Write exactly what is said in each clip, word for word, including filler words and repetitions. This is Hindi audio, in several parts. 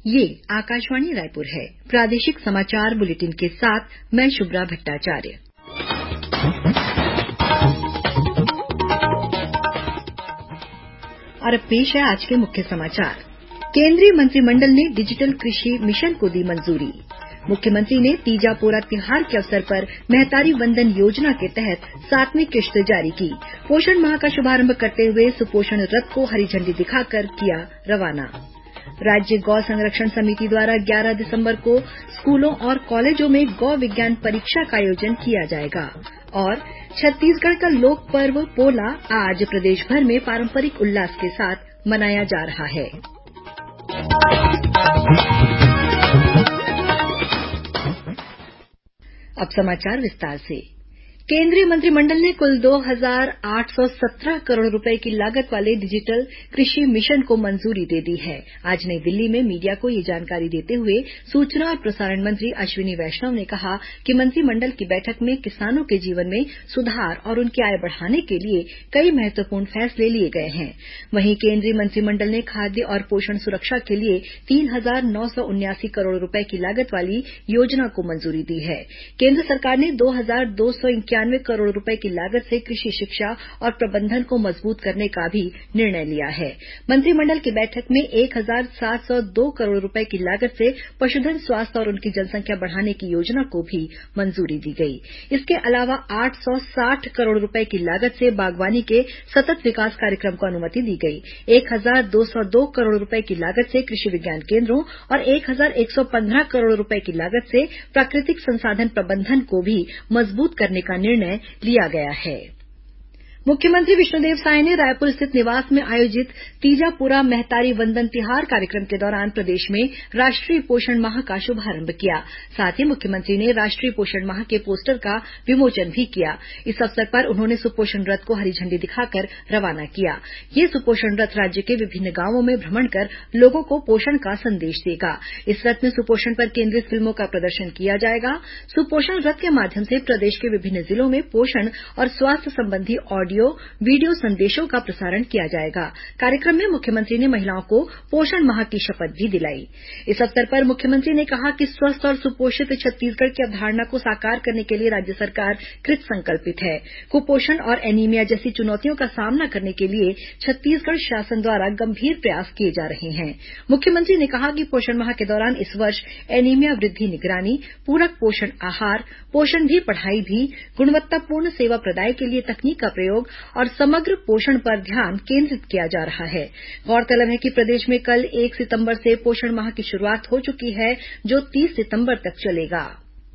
ये आकाशवाणी रायपुर है। प्रादेशिक समाचार बुलेटिन के साथ मैं शुभ्रा भट्टाचार्य। और अब पेश है आज के मुख्य समाचार। केंद्रीय मंत्रिमंडल ने डिजिटल कृषि मिशन को दी मंजूरी। मुख्यमंत्री ने तीजा पोरा तिहार के अवसर पर महतारी वंदन योजना के तहत सातवीं किश्त जारी की। पोषण माह का शुभारंभ करते हुए सुपोषण रथ को हरी झंडी दिखाकर किया रवाना। राज्य गौ संरक्षण समिति द्वारा ग्यारह दिसंबर को स्कूलों और कॉलेजों में गौ विज्ञान परीक्षा का आयोजन किया जाएगा। और छत्तीसगढ़ का लोक पर्व पोला आज प्रदेश भर में पारंपरिक उल्लास के साथ मनाया जा रहा है। अब समाचार विस्तार से। केंद्रीय मंत्रिमंडल ने कुल दो हजार आठ सौ सत्रह करोड़ रुपए की लागत वाले डिजिटल कृषि मिशन को मंजूरी दे दी है। आज नई दिल्ली में मीडिया को ये जानकारी देते हुए सूचना और प्रसारण मंत्री अश्विनी वैष्णव ने कहा कि मंत्रिमंडल की बैठक में किसानों के जीवन में सुधार और उनकी आय बढ़ाने के लिए कई महत्वपूर्ण फैसले लिए गए हैं। वहीं केंद्रीय मंत्रिमंडल ने खाद्य और पोषण सुरक्षा के लिए तीन हजार नौ सौ उन्यासी करोड़ रुपए की लागत वाली योजना को मंजूरी दी है। केंद्र सरकार ने दो हजार दो सौ इक्यानवे करोड़ रुपए की लागत से कृषि शिक्षा और प्रबंधन को मजबूत करने का भी निर्णय लिया है। मंत्रिमंडल की बैठक में एक हजार सात सौ दो करोड़ रुपए की लागत से पशुधन स्वास्थ्य और उनकी जनसंख्या बढ़ाने की योजना को भी मंजूरी दी गई। इसके अलावा आठ सौ साठ करोड़ रुपए की लागत से बागवानी के सतत विकास कार्यक्रम को अनुमति दी गई। एक हजार दो सौ दो करोड़ रुपए की लागत से कृषि विज्ञान केंद्रों और एक हजार एक सौ पंद्रह करोड़ रुपए की लागत से प्राकृतिक संसाधन प्रबंधन को भी मजबूत करने का निर्णय लिया गया है। मुख्यमंत्री विष्णुदेव साय ने रायपुर स्थित निवास में आयोजित तीजा पोरा महतारी वंदन तिहार कार्यक्रम के दौरान प्रदेश में राष्ट्रीय पोषण माह का शुभारंभ किया। साथ ही मुख्यमंत्री ने राष्ट्रीय पोषण माह के पोस्टर का विमोचन भी किया। इस अवसर पर उन्होंने सुपोषण रथ को हरी झंडी दिखाकर रवाना किया। ये सुपोषण रथ राज्य के विभिन्न गांवों में भ्रमण कर लोगों को पोषण का संदेश देगा। इस रथ में सुपोषण पर केंद्रित फिल्मों का प्रदर्शन किया जाएगा। सुपोषण रथ के माध्यम से प्रदेश के विभिन्न जिलों में पोषण और स्वास्थ्य संबंधी ऑडियो वीडियो संदेशों का प्रसारण किया जाएगा। कार्यक्रम में मुख्यमंत्री ने महिलाओं को पोषण माह की शपथ भी दिलाई। इस अवसर पर मुख्यमंत्री ने कहा कि स्वस्थ और सुपोषित छत्तीसगढ़ की अवधारणा को साकार करने के लिए राज्य सरकार कृत संकल्पित है। कुपोषण और एनीमिया जैसी चुनौतियों का सामना करने के लिए छत्तीसगढ़ शासन द्वारा गंभीर प्रयास किए जा रहे हैं। मुख्यमंत्री ने कहा कि पोषण माह के दौरान इस वर्ष एनीमिया वृद्धि निगरानी, पूरक पोषण आहार, पोषण भी पढ़ाई भी, गुणवत्तापूर्ण सेवा प्रदाय के लिए तकनीक का प्रयोग और समग्र पोषण पर ध्यान केंद्रित किया जा रहा है। गौरतलब है कि प्रदेश में कल एक सितंबर से पोषण माह की शुरुआत हो चुकी है, जो तीस सितंबर तक चलेगा।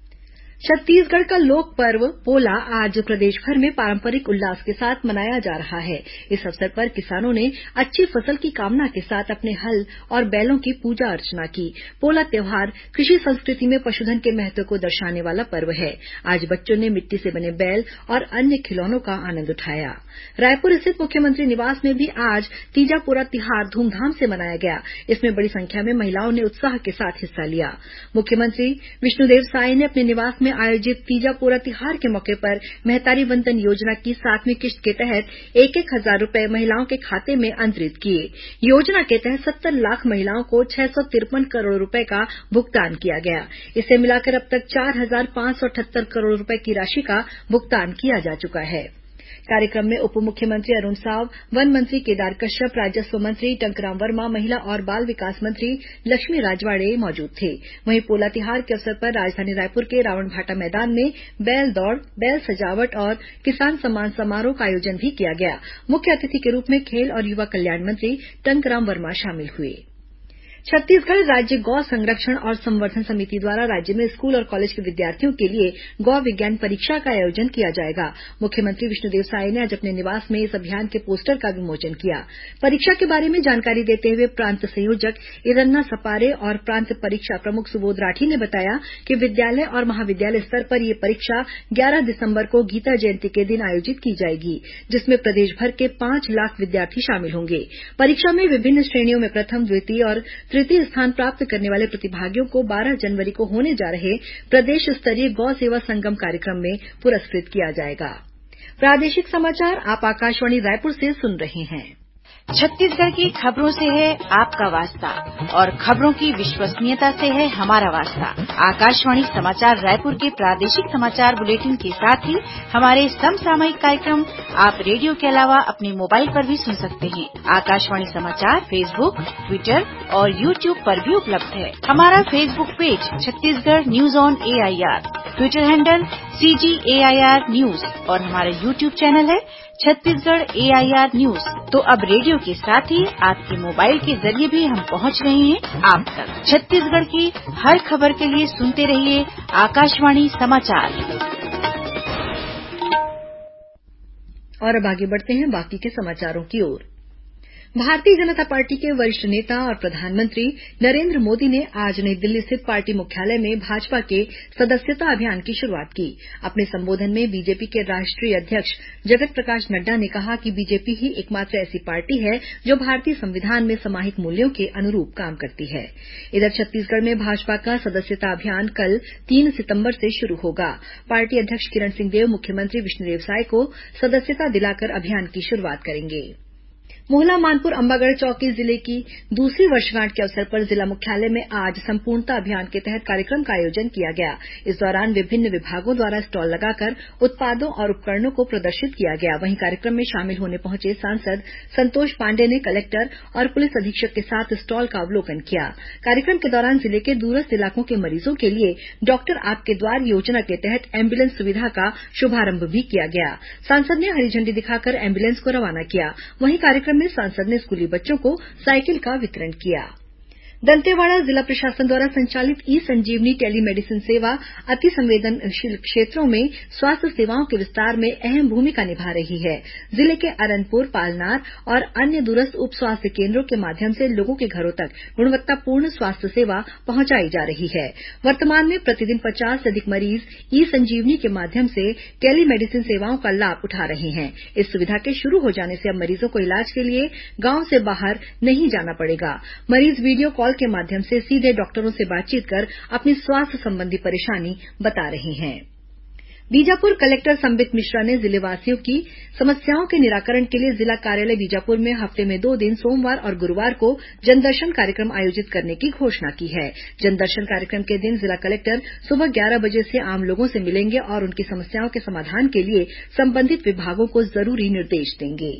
छत्तीसगढ़ का लोक पर्व पोला आज प्रदेश भर में पारंपरिक उल्लास के साथ मनाया जा रहा है। इस अवसर पर किसानों ने अच्छी फसल की कामना के साथ अपने हल और बैलों की पूजा अर्चना की। पोला त्योहार कृषि संस्कृति में पशुधन के महत्व को दर्शाने वाला पर्व है। आज बच्चों ने मिट्टी से बने बैल और अन्य खिलौनों का आनंद उठाया। रायपुर स्थित मुख्यमंत्री निवास में भी आज तीजा पोरा तिहार धूमधाम से मनाया गया। इसमें बड़ी संख्या में महिलाओं ने उत्साह के साथ हिस्सा लिया। मुख्यमंत्री विष्णुदेव साय ने अपने निवास में आयोजित तीजा पोरा तिहार के मौके पर महतारी वंदन योजना की सातवीं किश्त के तहत एक एक हजार रुपए महिलाओं के खाते में अंतरित किए। योजना के तहत सत्तर लाख महिलाओं को छह सौ तिरपन करोड़ रुपए का भुगतान किया गया। इसे मिलाकर अब तक चार हजार पांच सौ अठहत्तर करोड़ रुपए की राशि का भुगतान किया जा चुका है। कार्यक्रम में उप मुख्यमंत्री अरुण साव, वन मंत्री केदार कश्यप, राजस्व मंत्री टंकराम वर्मा, महिला और बाल विकास मंत्री लक्ष्मी राजवाड़े मौजूद थे। वहीं पोला तिहार के अवसर पर राजधानी रायपुर के रावण भाटा मैदान में बैल दौड़, बैल सजावट और किसान सम्मान समारोह का आयोजन भी किया गया। मुख्य अतिथि के रूप में खेल और युवा कल्याण मंत्री टंकराम वर्मा शामिल हुए। छत्तीसगढ़ राज्य गौ संरक्षण और संवर्धन समिति द्वारा राज्य में स्कूल और कॉलेज के विद्यार्थियों के लिए गौ विज्ञान परीक्षा का आयोजन किया जाएगा। मुख्यमंत्री विष्णुदेव साय ने आज अपने निवास में इस अभियान के पोस्टर का विमोचन किया। परीक्षा के बारे में जानकारी देते हुए प्रांत संयोजक इरन्ना सपारे और प्रांत परीक्षा प्रमुख सुबोध राठी ने बताया कि विद्यालय और महाविद्यालय स्तर पर यह परीक्षा ग्यारह दिसंबर को गीता जयंती के दिन आयोजित की जाएगी, जिसमें प्रदेश भर के पांच लाख विद्यार्थी शामिल होंगे। परीक्षा में विभिन्न श्रेणियों में प्रथम, द्वितीय और तृतीय स्थान प्राप्त करने वाले प्रतिभागियों को बारह जनवरी को होने जा रहे प्रदेश स्तरीय गौ सेवा संगम कार्यक्रम में पुरस्कृत किया जाएगा। प्रादेशिक समाचार आप आकाशवाणी रायपुर से सुन रहे हैं। छत्तीसगढ़ की खबरों से है आपका वास्ता और खबरों की विश्वसनीयता से है हमारा वास्ता। आकाशवाणी समाचार रायपुर के प्रादेशिक समाचार बुलेटिन के साथ ही हमारे समसामयिक कार्यक्रम आप रेडियो के अलावा अपने मोबाइल पर भी सुन सकते हैं। आकाशवाणी समाचार फेसबुक, ट्विटर और यूट्यूब पर भी उपलब्ध है। हमारा Facebook page Chhattisgarh news on A I R, Twitter handle C G A I R news और हमारा यूट्यूब चैनल है Chhattisgarh A I R news. तो अब रेडियो के साथ ही आपके मोबाइल के जरिए भी हम पहुंच रहे हैं आप तक। छत्तीसगढ़ की हर खबर के लिए सुनते रहिए आकाशवाणी समाचार। और अब आगे बढ़ते हैं बाकी के समाचारों की ओर। भारतीय जनता पार्टी के वरिष्ठ नेता और प्रधानमंत्री नरेन्द्र मोदी ने आज नई दिल्ली स्थित पार्टी मुख्यालय में भाजपा के सदस्यता अभियान की शुरूआत की। अपने संबोधन में बीजेपी के राष्ट्रीय अध्यक्ष जगत प्रकाश नड्डा ने कहा कि बीजेपी ही एकमात्र ऐसी पार्टी है जो भारतीय संविधान में समाहित मूल्यों के अनुरूप काम करती है। इधर छत्तीसगढ़ में भाजपा का सदस्यता अभियान कल तीन सितंबर से शुरू होगा। पार्टी अध्यक्ष किरण सिंहदेव मुख्यमंत्री विष्णुदेव साय को सदस्यता दिलाकर अभियान की शुरूआत करेंगे। मोहला मानपुर अंबागढ़ चौकी जिले की दूसरी वर्षगांठ के अवसर पर जिला मुख्यालय में आज संपूर्णता अभियान के तहत कार्यक्रम का आयोजन किया गया। इस दौरान विभिन्न विभागों द्वारा स्टॉल लगाकर उत्पादों और उपकरणों को प्रदर्शित किया गया। वहीं कार्यक्रम में शामिल होने पहुंचे सांसद संतोष पांडेय ने कलेक्टर और पुलिस अधीक्षक के साथ स्टॉल का अवलोकन किया। कार्यक्रम के दौरान जिले के दूरस्थ इलाकों के मरीजों के लिए डॉक्टर आपके द्वार योजना के तहत एम्बुलेंस सुविधा का शुभारंभ भी किया गया। सांसद ने हरी झंडी दिखाकर एम्बुलेंस को रवाना किया। वहीं कार्यक्रम में सांसद ने स्कूली बच्चों को साइकिल का वितरण किया। दंतेवाड़ा जिला प्रशासन द्वारा संचालित ई संजीवनी टेलीमेडिसिन सेवा अति संवेदनशील क्षेत्रों में स्वास्थ्य सेवाओं के विस्तार में अहम भूमिका निभा रही है। जिले के अरनपुर, पालनार और अन्य दूरस्थ उप स्वास्थ्य केन्द्रों के माध्यम से लोगों के घरों तक गुणवत्तापूर्ण स्वास्थ्य सेवा पहुंचाई जा रही है। वर्तमान में प्रतिदिन पचास से अधिक मरीज ई संजीवनी के माध्यम से टेलीमेडिसिन सेवाओं का लाभ उठा रहे हैं। इस सुविधा के शुरू हो जाने से अब मरीजों को इलाज के लिए गांव से बाहर नहीं जाना पड़ेगा। मरीज वीडियो कॉल के माध्यम से सीधे डॉक्टरों से बातचीत कर अपनी स्वास्थ्य संबंधी परेशानी बता रहे हैं। बीजापुर कलेक्टर संबित मिश्रा ने जिलेवासियों की समस्याओं के निराकरण के लिए जिला कार्यालय बीजापुर में हफ्ते में दो दिन सोमवार और गुरूवार को जनदर्शन कार्यक्रम आयोजित करने की घोषणा की है। जनदर्शन कार्यक्रम के दिन जिला कलेक्टर सुबह ग्यारह बजे से आम लोगों से मिलेंगे और उनकी समस्याओं के समाधान के लिए संबंधित विभागों को जरूरी निर्देश देंगे।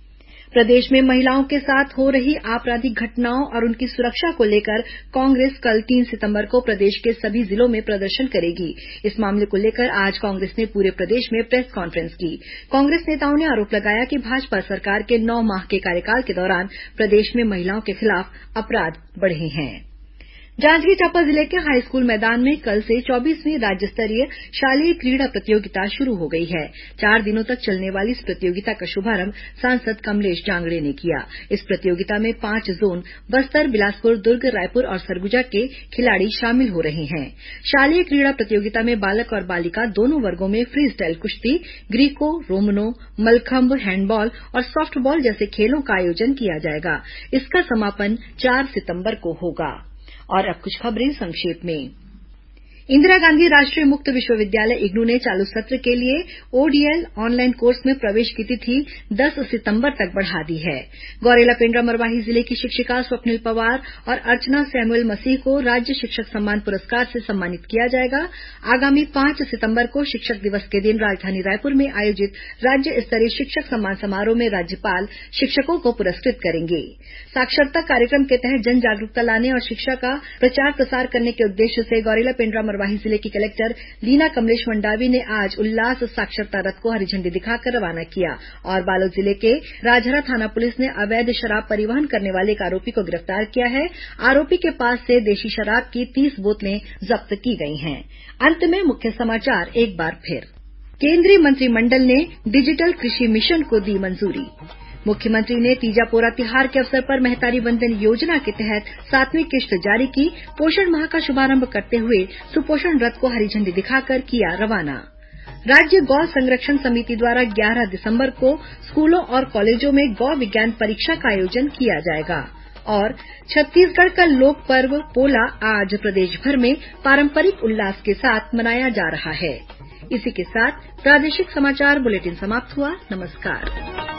प्रदेश में महिलाओं के साथ हो रही आपराधिक घटनाओं और उनकी सुरक्षा को लेकर कांग्रेस कल तीन सितंबर को प्रदेश के सभी जिलों में प्रदर्शन करेगी। इस मामले को लेकर आज कांग्रेस ने पूरे प्रदेश में प्रेस कॉन्फ्रेंस की। कांग्रेस नेताओं ने आरोप लगाया कि भाजपा सरकार के नौ माह के कार्यकाल के दौरान प्रदेश में महिलाओं के खिलाफ अपराध बढ़े हैं। जांजगीर चांपा जिले के हाईस्कूल मैदान में कल से चौबीसवीं राज्य स्तरीय शालेय क्रीड़ा प्रतियोगिता शुरू हो गई है। चार दिनों तक चलने वाली इस प्रतियोगिता का शुभारंभ सांसद कमलेश जांगड़े ने किया। इस प्रतियोगिता में पांच जोन बस्तर, बिलासपुर, दुर्ग, रायपुर और सरगुजा के खिलाड़ी शामिल हो रहे हैं। शालेय क्रीड़ा प्रतियोगिता में बालक और बालिका दोनों वर्गों में फ्री स्टाइल कुश्ती, ग्रीको रोमनो, मलखंभ, हैंडबॉल और सॉफ्टबॉल जैसे खेलों का आयोजन किया जाएगा। इसका समापन चार सितंबर को होगा। और अब कुछ खबरें संक्षेप में। इंदिरा गांधी राष्ट्रीय मुक्त विश्वविद्यालय इग्नू ने चालू सत्र के लिए ओडीएल ऑनलाइन कोर्स में प्रवेश की तिथि दस सितंबर तक बढ़ा दी है। गौरेला पेण्ड्रा मरवाही जिले की शिक्षिका स्वप्निल पवार और अर्चना सैमुअल मसीह को राज्य शिक्षक सम्मान पुरस्कार से सम्मानित किया जाएगा। आगामी पांच सितंबर को शिक्षक दिवस के दिन राजधानी रायपुर में आयोजित राज्य स्तरीय शिक्षक सम्मान समारोह में राज्यपाल शिक्षकों को पुरस्कृत करेंगे। साक्षरता कार्यक्रम के तहत जन जागरूकता लाने और शिक्षा का प्रचार प्रसार करने के उद्देश्य से गौरेला पेण्ड्रा मरवाही जिले की कलेक्टर लीना कमलेश मंडावी ने आज उल्लास साक्षरता रथ को हरी झंडी दिखाकर रवाना किया और बालोद जिले के राजहरा थाना पुलिस ने अवैध शराब परिवहन करने वाले एक आरोपी को गिरफ्तार किया है। आरोपी के पास से देशी शराब की तीस बोतलें जब्त की गई हैं। अंत में मुख्य समाचार एक बार फिर। केंद्रीय मंत्रिमंडल ने डिजिटल कृषि मिशन को दी मंजूरी। मुख्यमंत्री ने तीजापोरा तिहार के अवसर पर महतारी वंदन योजना के तहत सातवीं किश्त जारी की। पोषण माह का शुभारंभ करते हुए सुपोषण रथ को हरी झंडी दिखाकर किया रवाना। राज्य गौ संरक्षण समिति द्वारा ग्यारह दिसंबर को स्कूलों और कॉलेजों में गौ विज्ञान परीक्षा का आयोजन किया जाएगा। और छत्तीसगढ़ का लोक पर्व पोला आज प्रदेश भर में पारंपरिक उल्लास के साथ मनाया जा रहा है। इसी के साथ प्रादेशिक समाचार बुलेटिन समाप्त हुआ। नमस्कार।